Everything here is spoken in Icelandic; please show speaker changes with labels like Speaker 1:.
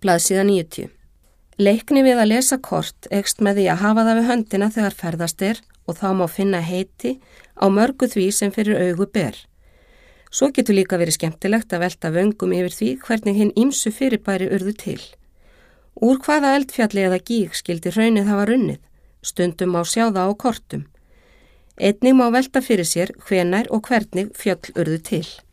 Speaker 1: Blaðsíða 90. Leikni við að lesa kort eykst með því að hafa það við höndina þegar ferðast og þá má finna heiti á mörgu því sem fyrir augu ber. Svo getur líka verið skemmtilegt að velta vöngum yfir því hvernig hinn ýmsu fyrirbæri urðu til. Úr hvaða eldfjalli eða gíg skildi hraunið hafa runnið, stundum má sjá það á kortum. Einnig má velta fyrir sér hvenær og hvernig fjöll urðu til.